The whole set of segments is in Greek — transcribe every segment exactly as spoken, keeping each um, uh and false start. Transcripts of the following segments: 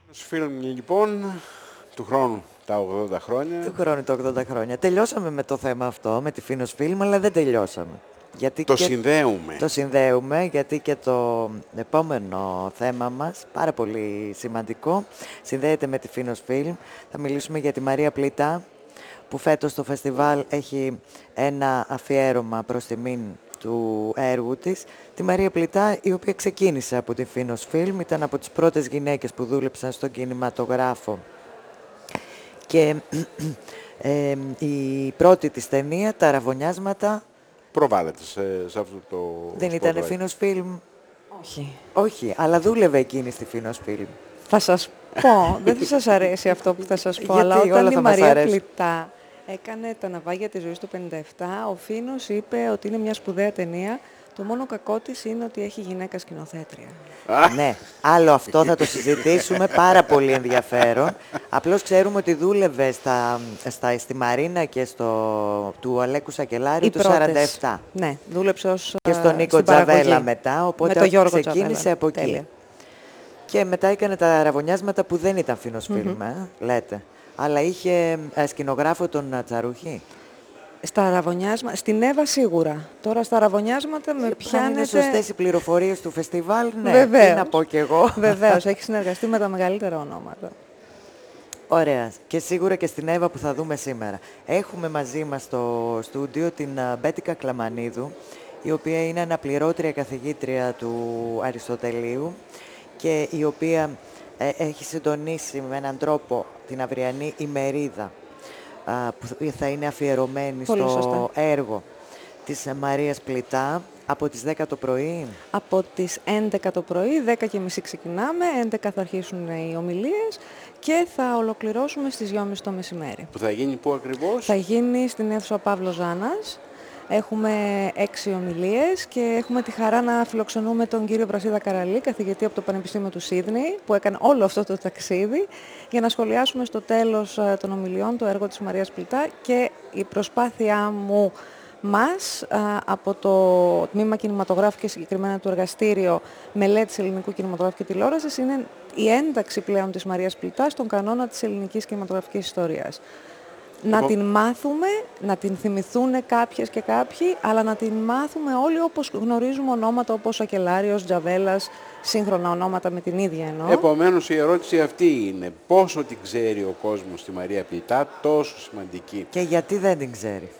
Φιλμ λοιπόν, του χρόνου τα ογδόντα χρόνια. Του χρόνου τα ογδόντα χρόνια. Τελειώσαμε με το θέμα αυτό, με τη Φίνος Φιλμ, αλλά δεν τελειώσαμε. Γιατί το και... συνδέουμε. Το συνδέουμε, γιατί και το επόμενο θέμα μας, πάρα πολύ σημαντικό, συνδέεται με τη Φίνος Φιλμ. Θα μιλήσουμε για τη Μαρία Πλητά, που φέτος το φεστιβάλ έχει ένα αφιέρωμα προς τιμήν του έργου της. Τη Μαρία Πλητά, η οποία ξεκίνησε από τη Φίνος Φιλμ, ήταν από τις πρώτες γυναίκες που δούλεψαν στον κινηματογράφο. Και ε, η πρώτη της ταινία, τα Αραβωνιάσματα, προβάλλεται σε, σε αυτό το δεν σποτάκι. ήταν Φίνος Φιλμ? Όχι. Όχι, αλλά δούλευε εκείνη στη Φίνος Φιλμ. Θα σας πω, δεν θα σας αρέσει αυτό που θα σας πω, Γιατί αλλά όλα όταν θα η μας Μαρία αρέσουν. Πλητά έκανε τα ναυάγια της ζωής του πενήντα επτά, ο Φίνος είπε ότι είναι μια σπουδαία ταινία. Το μόνο κακό της είναι ότι έχει γυναίκα σκηνοθέτρια. Ναι, άλλο αυτό θα το συζητήσουμε, πάρα πολύ ενδιαφέρον. Απλώς ξέρουμε ότι δούλευε στα, στα, στη Μαρίνα και στο, του Αλέκου Σακελάριου Οι του πρώτες. σαράντα επτά. Ναι, δούλεψε ως Και στον Νίκο στην παραγωγή. Τζαβέλα μετά, οπότε Με το Γιώργο ξεκίνησε Τζαβέλα. από εκεί. Τέλεια. Και μετά έκανε τα Αραβωνιάσματα που δεν ήταν Φίνος Φιλμ, ε, λέτε. Αλλά είχε ε, σκηνογράφο τον Τσαρουχή. Στα αραβωνιάσματα, στην Εύα σίγουρα. Τώρα στα αραβωνιάσματα με Αν είναι πιάνετε... σωστές οι πληροφορίες του φεστιβάλ, ναι, Βεβαίως. τι να πω κι εγώ. Βεβαίως, έχει συνεργαστεί με τα μεγαλύτερα ονόματα. Ωραία. Και σίγουρα και στην Εύα που θα δούμε σήμερα. Έχουμε μαζί μας στο στούντιο την α, Μπέτικα Κλαμανίδου, η οποία είναι αναπληρώτρια καθηγήτρια του Αριστοτελείου και η οποία ε, έχει συντονίσει με έναν τρόπο την αυριανή ημερίδα α, που θα είναι αφιερωμένη Πολύ στο σωστά. έργο της Μαρίας Πλητά από τις δέκα το πρωί. Από τις έντεκα το πρωί, δέκα και μισή ξεκινάμε, έντεκα θα αρχίσουν οι ομιλίες και θα ολοκληρώσουμε στις δυόμιση το μεσημέρι. Που θα γίνει πού ακριβώς? Θα γίνει στην αίθουσα Παύλος Ζάνας. Έχουμε έξι ομιλίες και έχουμε τη χαρά να φιλοξενούμε τον κύριο Βρασίδα Καραλή, καθηγητή από το Πανεπιστήμιο του Σίδνεϊ, που έκανε όλο αυτό το ταξίδι, για να σχολιάσουμε στο τέλος ε, των ομιλιών το έργο της Μαρίας Πλητά και η προσπάθειά μου μας α, από το Τμήμα Κινηματογράφου και συγκεκριμένα του Εργαστήριο Μελέτης Ελληνικού Κινηματογράφου και Τηλεόρασης είναι η ένταξη πλέον της Μαρίας Πλητά στον κανόνα της ελληνικής κινηματογραφικής ιστορίας. Να Εγώ- την μάθουμε, να την θυμηθούν κάποιες και κάποιοι, αλλά να την μάθουμε όλοι όπως γνωρίζουμε ονόματα όπως Ακελάριος, Τζαβέλας, σύγχρονα ονόματα με την ίδια εννοώ. Επομένως η ερώτηση αυτή είναι πόσο την ξέρει ο κόσμος τη Μαρία Πλητά, τόσο σημαντική. Και γιατί δεν την ξέρει.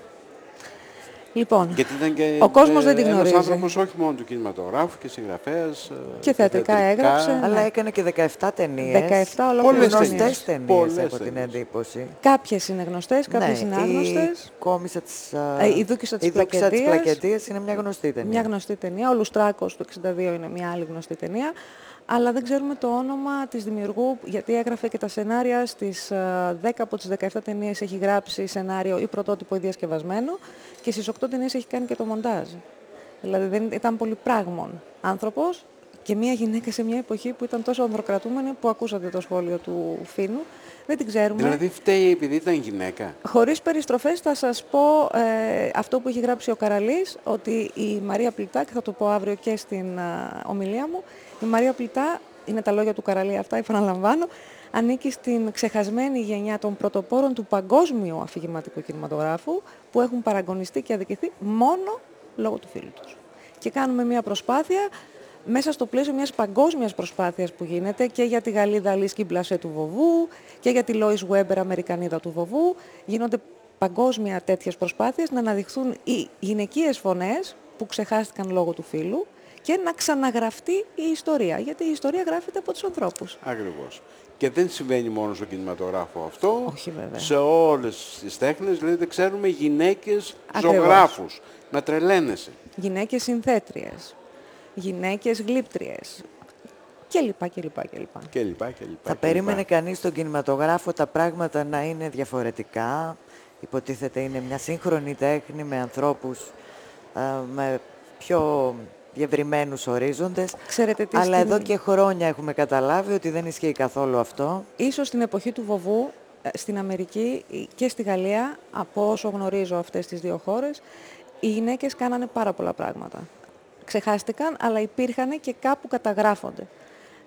Λοιπόν, Γιατί ήταν και ο κόσμος δεν την ένας γνωρίζει. άνθρωπος όχι μόνο του κινηματογράφου και συγγραφέας. Και θεατρικά έγραψε. Ναι. Αλλά έκανε και δεκαεπτά ταινίες. δεκαεπτά ολόκληρες Πολλές γνωστές ταινίες. ταινίες, Πολλές έχω την ταινίες. εντύπωση. Κάποιες είναι γνωστές, κάποιες είναι η άγνωστες. κόμισα της, α, Ε, η Δούκισσα της η Δούκισσα της Πλακετίας. Πλακετίας είναι μια γνωστή ταινία. Μια γνωστή ταινία. Ο Λουστράκος του εξήντα δύο είναι μια άλλη γνωστή ταινία. Αλλά δεν ξέρουμε το όνομα της δημιουργού, γιατί έγραφε και τα σενάρια στις ε, δέκα από τις δεκαεπτά ταινίες έχει γράψει σενάριο ή πρωτότυπο ή διασκευασμένο και στις οκτώ ταινίες έχει κάνει και το μοντάζ. Δηλαδή δεν ήταν πολυπράγμων άνθρωπος και μια γυναίκα σε μια εποχή που ήταν τόσο ανδροκρατούμενη, που ακούσατε το σχόλιο του Φίνου. Δεν την ξέρουμε. Δηλαδή φταίει επειδή ήταν γυναίκα. Χωρίς περιστροφές θα σας πω ε, αυτό που έχει γράψει ο Καραλής, ότι η Μαρία Πλητά, και θα το πω αύριο και στην α, ομιλία μου, η Μαρία Πλητά, είναι τα λόγια του Καραλή αυτά, επαναλαμβάνω, ανήκει στην ξεχασμένη γενιά των πρωτοπόρων του παγκόσμιου αφηγηματικού κινηματογράφου που έχουν παραγωνιστεί και αδικηθεί μόνο λόγω του φίλου τους. Και κάνουμε μια προσπάθεια μέσα στο πλαίσιο μιας παγκόσμιας προσπάθειας που γίνεται και για τη Γαλλίδα Αλίσκη Μπλασέ του Βοβού και για τη Λόις Βέμπερ Αμερικανίδα του Βοβού. Γίνονται παγκόσμια τέτοιες προσπάθειες να αναδειχθούν οι γυναικείες φωνές που ξεχάστηκαν λόγω του φύλου και να ξαναγραφτεί η ιστορία. Γιατί η ιστορία γράφεται από τους ανθρώπους. Ακριβώς. Και δεν συμβαίνει μόνο στον κινηματογράφο αυτό. Όχι, βέβαια. Σε όλες τις τέχνες, δηλαδή δεν ξέρουμε γυναίκες Ακριβώς. ζωγράφους. Να τρελαίνεσαι. Γυναίκες συνθέτριες, γυναίκες γλύπτριες και λοιπά και λοιπά και λοιπά. Και λοιπά και λοιπά. Θα και περίμενε λοιπά. κανείς στον κινηματογράφο τα πράγματα να είναι διαφορετικά. Υποτίθεται είναι μια σύγχρονη τέχνη με ανθρώπους α, με πιο διευρυμένους ορίζοντες. Ξέρετε τι, Αλλά στην- εδώ και χρόνια έχουμε καταλάβει ότι δεν ισχύει καθόλου αυτό. Ίσως στην εποχή του Βοβού, ε, στην Αμερική και στη Γαλλία, από όσο γνωρίζω αυτές τις δύο χώρες, οι γυναίκες κάνανε πάρα πολλά πράγματα. Ξεχάστηκαν, αλλά υπήρχαν και κάπου καταγράφονται.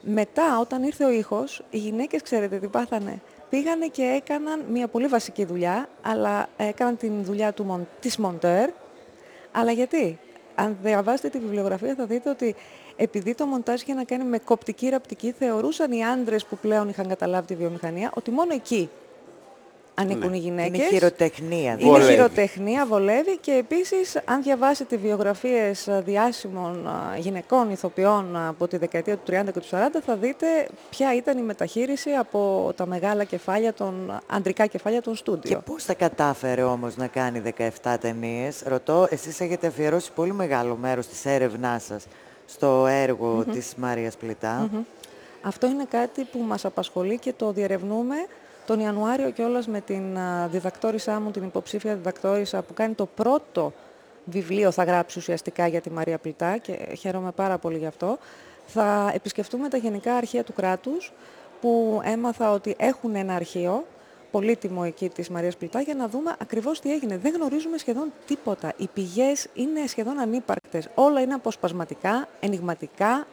Μετά, όταν ήρθε ο ήχος, οι γυναίκες, ξέρετε τι πάθανε. Πήγανε και έκαναν μια πολύ βασική δουλειά, αλλά έκαναν την δουλειά του, μον- της μοντέρ. Αλλά γιατί? Αν διαβάσετε τη βιβλιογραφία θα δείτε ότι επειδή το μοντάζ είχε να κάνει με κοπτική ραπτική, θεωρούσαν οι άντρες που πλέον είχαν καταλάβει τη βιομηχανία ότι μόνο εκεί ανήκουν Ναι. οι γυναίκες. Είναι χειροτεχνία. Είναι δηλαδή. Βολεύει. χειροτεχνία, βολεύει και επίσης αν διαβάσετε βιογραφίες α, διάσημων α, γυναικών ηθοποιών α, από τη δεκαετία του τριάντα και του σαράντα θα δείτε ποια ήταν η μεταχείριση από τα μεγάλα κεφάλια, των, αντρικά κεφάλια των Και στούντιο. πώς τα κατάφερε όμως να κάνει δεκαεπτά ταινίες. Ρωτώ, εσείς έχετε αφιερώσει πολύ μεγάλο μέρος της έρευνάς σας στο έργο της Μαρίας Πλητά. Μμμ. Αυτό είναι κάτι που μας απασχολεί και το διερευνούμε τον Ιανουάριο κιόλας με την α, διδακτόρισσά μου, την υποψήφια διδακτόρισσα που κάνει το πρώτο βιβλίο, θα γράψει ουσιαστικά για τη Μαρία Πλητά και χαίρομαι πάρα πολύ γι' αυτό. Θα επισκεφτούμε τα Γενικά Αρχεία του κράτους που έμαθα ότι έχουν ένα αρχείο πολύτιμο εκεί της Μαρίας Πλητά για να δούμε ακριβώς τι έγινε. Δεν γνωρίζουμε σχεδόν τίποτα. Οι πηγές είναι σχεδόν ανύπαρκτες. Όλα είναι αποσπασματικά, ενιγματικά.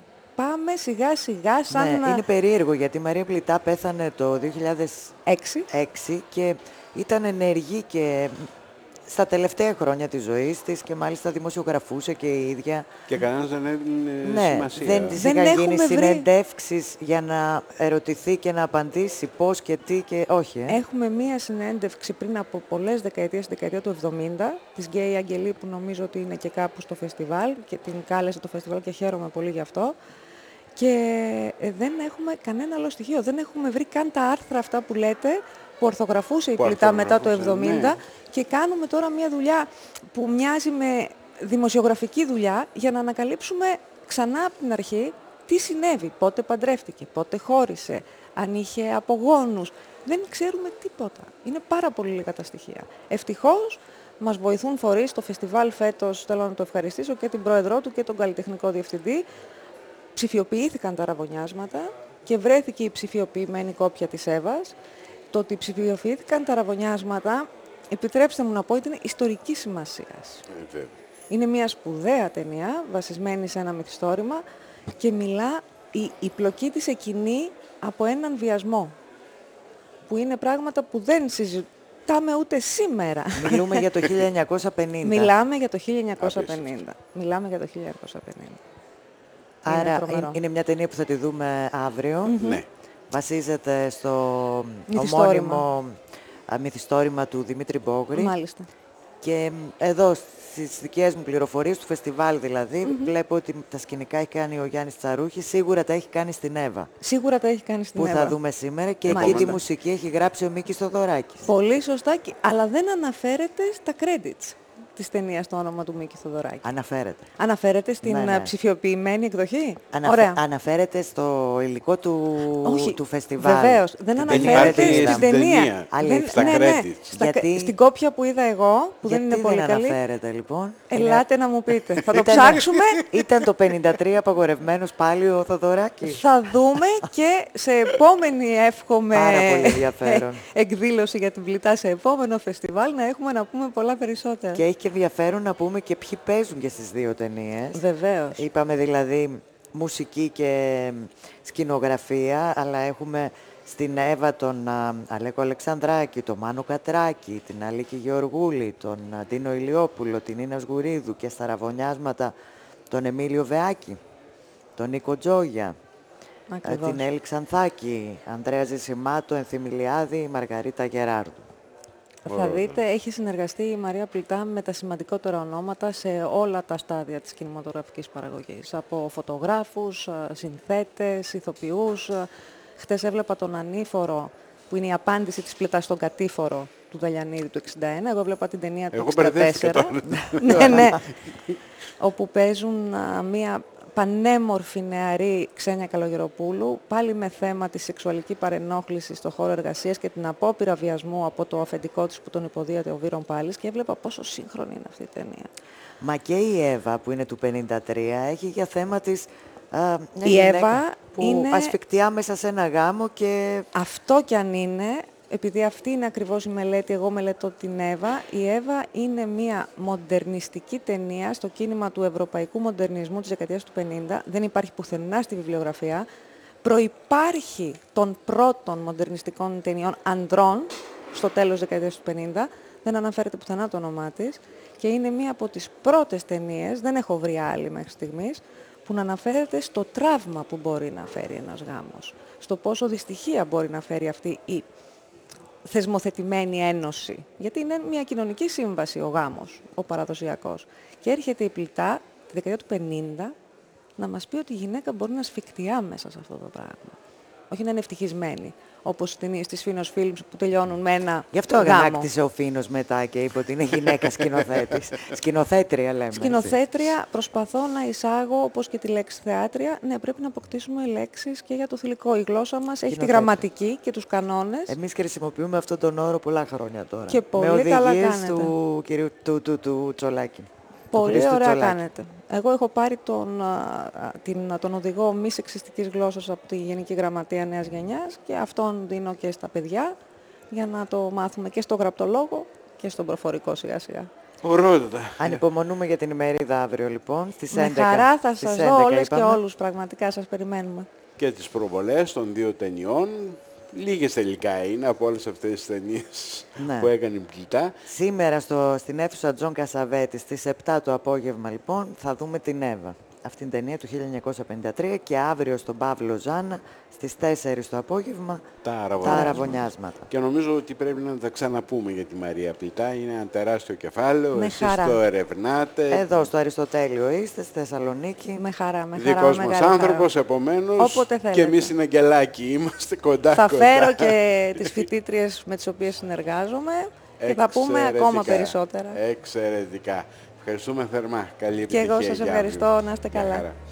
Πάμε σιγά σιγά σαν Ναι, να... είναι περίεργο γιατί η Μαρία Πλητά πέθανε το δύο χιλιάδες έξι. έξι και ήταν ενεργή και στα τελευταία χρόνια της ζωής της και μάλιστα δημοσιογραφούσε και η ίδια. Και κανένας δεν έδινε Ναι, σημασία. δεν της Δεν είχαν γίνει έχουμε βρει- συνεντεύξεις για να ερωτηθεί και να απαντήσει πώς και τι και όχι. Ε. Έχουμε μία συνέντευξη πριν από πολλές δεκαετίες, στη δεκαετία του εβδομήντα, της Γκέι Αγγελή που νομίζω ότι είναι και κάπου στο φεστιβάλ και την κάλεσε το φεστιβάλ και χαίρομαι πολύ γι' αυτό. Και ε, δεν έχουμε κανένα άλλο στοιχείο. Δεν έχουμε βρει καν τα άρθρα αυτά που λέτε που ορθογραφούσε η Που Πλητά μετά το ορθογραφούσε, εβδομήντα ναι. και κάνουμε τώρα μια δουλειά που μοιάζει με δημοσιογραφική δουλειά για να ανακαλύψουμε ξανά από την αρχή τι συνέβη, πότε παντρεύτηκε, πότε χώρισε, αν είχε απογόνους. Δεν ξέρουμε τίποτα. Είναι πάρα πολύ λίγα τα στοιχεία. Ευτυχώς μας βοηθούν φορείς στο φεστιβάλ φέτος, θέλω να το ευχαριστήσω και την πρόεδρό του και τον καλλιτεχνικό διευθυντή. Ψηφιοποιήθηκαν τα ραβωνιάσματα και βρέθηκε η ψηφιοποιημένη κόπια της Εύας. Το ότι ψηφιοποιήθηκαν τα ραβωνιάσματα, επιτρέψτε μου να πω, ήταν ιστορικής σημασίας. Ε, βέβαια. Είναι μια σπουδαία ταινία, βασισμένη σε ένα μυθιστόρημα και μιλά, η, η πλοκή της εκκινεί από έναν βιασμό, που είναι πράγματα που δεν συζητάμε ούτε σήμερα. Μιλούμε για το χίλια εννιακόσια πενήντα. Μιλάμε για το χίλια εννιακόσια πενήντα. Μιλάμε για το χίλια εννιακόσια πενήντα. Είναι Άρα τρομερό. είναι, είναι μια ταινία που θα τη δούμε αύριο. Ναι. Βασίζεται στο Μυθιστόρημα. ομώνυμο α, μυθιστόρημα του Δημήτρη Μπόγρη. Μάλιστα. Και μ, εδώ στις δικές μου πληροφορίες του φεστιβάλ δηλαδή βλέπω ότι τα σκηνικά έχει κάνει ο Γιάννης Τσαρούχης, σίγουρα τα έχει κάνει στην Εύα Σίγουρα τα έχει κάνει στην που Εύα. θα δούμε σήμερα και εκεί Μάλιστα. τη μουσική έχει γράψει ο Μίκης Θοδωράκης. Πολύ σωστά, και- αλλά δεν αναφέρεται στα credits της ταινίας το όνομα του Μίκη Θοδωράκη. Αναφέρεται. Αναφέρεται στην Ναι, ναι. ε, ψηφιοποιημένη εκδοχή. Αναφε- Ωραία. Αναφέρεται στο υλικό του, Όχι, του φεστιβάλ. βεβαίως. Δεν Την αναφέρεται ταινία στην είδαμε. ταινία. Αλήθεια. Δεν- Στα ναι, ναι. credits. Στα- Γιατί- Στην κόπια που είδα εγώ, που δεν Γιατί είναι πολύ δεν καλή, αναφέρεται λοιπόν. ελάτε να μου πείτε. Θα το Ήταν- ψάξουμε. Ήταν το πενήντα τρία απαγορευμένος πάλι ο Θοδωράκης. Θα δούμε και σε επόμενη εύχομαι Πάρα πολύ ενδιαφέρον. εκδήλωση για την Πλητά, σε επόμενο φεστιβάλ, να έχουμε να πούμε πολλά περισσότερα. Και έχει και ενδιαφέρον να πούμε και ποιοι παίζουν και στις δύο ταινίες. Βεβαίως. Είπαμε δηλαδή μουσική και σκηνογραφία, αλλά έχουμε στην Εύα τον α, Αλέκο Αλεξανδράκη, τον Μάνο Κατράκη, την Αλίκη Γεωργούλη, τον α, Τίνο Ηλιόπουλο, την Ίνα Σγουρίδου και στα ραβωνιάσματα τον Εμίλιο Βεάκη, τον Νίκο Τζόγια, α, Ακριβώς. την Έλλη Ξανθάκη, Ανδρέα Ζησιμάτο, Ενθυμιλιάδη, Μαργαρίτα Γεράρδου. Θα δείτε, έχει συνεργαστεί η Μαρία Πλητά με τα σημαντικότερα ονόματα σε όλα τα στάδια της κινηματογραφικής παραγωγής. Από φωτογράφους, ε, συνθέτες, ηθοποιούς. ε, Χτες έβλεπα τον Ανήφορο, που είναι η απάντηση της Πλητάς στον Κατήφορο του Δαλιανίδη του εξήντα ένα. Εγώ έβλεπα την ταινία του Εγώ εξήντα τέσσερα. μπερδεύτηκα ναι, ναι. Όπου παίζουν α, μία πανέμορφη νεαρή Ξένια Καλογεροπούλου, πάλι με θέμα τη σεξουαλική παρενόχληση στο χώρο εργασίας και την απόπειρα βιασμού από το αφεντικό της που τον υποδίεται ο Βύρον Πάλης, και έβλεπα πόσο σύγχρονη είναι αυτή η ταινία. Μα και η Εύα που είναι του πενήντα τρία έχει για θέμα της α, μια Η γυναίκα Εύα που είναι- ασφικτιά μέσα σε ένα γάμο και Αυτό κι αν είναι, επειδή αυτή είναι ακριβώς η μελέτη, εγώ μελετώ την Εύα. Η Εύα είναι μια μοντερνιστική ταινία στο κίνημα του ευρωπαϊκού μοντερνισμού της δεκαετίας του πενήντα. Δεν υπάρχει πουθενά στη βιβλιογραφία. Προϋπάρχει των πρώτων μοντερνιστικών ταινιών ανδρών στο τέλος της δεκαετίας του πενήντα. Δεν αναφέρεται πουθενά το όνομά της. Και είναι μία από τις πρώτες ταινίες, δεν έχω βρει άλλη μέχρι στιγμής, που να αναφέρεται στο τραύμα που μπορεί να φέρει ένας γάμος. Στο πόσο δυστυχία μπορεί να φέρει αυτή η θεσμοθετημένη ένωση. Γιατί είναι μια κοινωνική σύμβαση ο γάμος, ο παραδοσιακός. Και έρχεται η Πλητά, τη δεκαετία του πενήντα, να μας πει ότι η γυναίκα μπορεί να σφιχτιά μέσα σε αυτό το πράγμα. Όχι να είναι ευτυχισμένη. Όπως στις ταινίες της Φίνος Films που τελειώνουν με ένα Γι' αυτό γάμο. αγανάκτησε ο Φίνος μετά και είπε ότι είναι γυναίκα σκηνοθέτης. Σκηνοθέτρια λέμε. Σκηνοθέτρια, προσπαθώ να εισάγω, όπως και τη λέξη θεάτρια, ναι, πρέπει να αποκτήσουμε λέξεις και για το θηλυκό. Η γλώσσα μας έχει τη γραμματική και τους κανόνες. Εμείς χρησιμοποιούμε αυτόν τον όρο πολλά χρόνια τώρα. Και πολύ με καλά οδηγίες κάνετε. του κυρίου του, του, του Τσολάκη. Πολύ Χρήστου ωραία Τσολάκη. κάνετε. Εγώ έχω πάρει τον, α, την, τον οδηγό μη σεξιστικής γλώσσας από τη Γενική Γραμματεία Νέας Γενιάς και αυτόν δίνω και στα παιδιά για να το μάθουμε και στο γραπτολόγο και στον προφορικό σιγά σιγά. Ωραιότατα. Ανυπομονούμε για την ημερίδα αύριο λοιπόν στις Με έντεκα. χαρά θα Στις σας έντεκα δω όλες και είπαμε. όλους, πραγματικά σας περιμένουμε. Και τις προβολές των δύο ταινιών. Λίγες τελικά είναι από όλες αυτές τις ταινίες Ναι. που έκανε η Πλητά. Σήμερα στο, στην αίθουσα Τζον Κασαβέτη στις επτά το απόγευμα λοιπόν θα δούμε την Εύα. Αυτήν την ταινία του χίλια εννιακόσια πενήντα τρία και αύριο στον Παύλο Ζάνα στις τέσσερις το απόγευμα Τα τα αραβωνιάσματα. αραβωνιάσματα. Και νομίζω ότι πρέπει να τα ξαναπούμε για τη Μαρία Πλητά. Είναι ένα τεράστιο κεφάλαιο. Με Εσείς χαρά. το ερευνάτε. Εδώ στο Αριστοτέλειο είστε, στη Θεσσαλονίκη. Με χαρά, με χαρά. Δικός με μας μεγάλη άνθρωπος, χαρά. επομένως. Όποτε Και θέλετε. εμείς στην Αγγελάκη είμαστε κοντά Θα κοντά. φέρω και τις φοιτήτριες με τις οποίες συνεργάζομαι και θα πούμε ακόμα Εξαιρετικά. περισσότερα. Εξαιρετικά. Ευχαριστούμε θερμά. Καλή Και επιτυχία εγώ σας για ευχαριστώ. αύριο. Να είστε Γεια καλά. χαρά.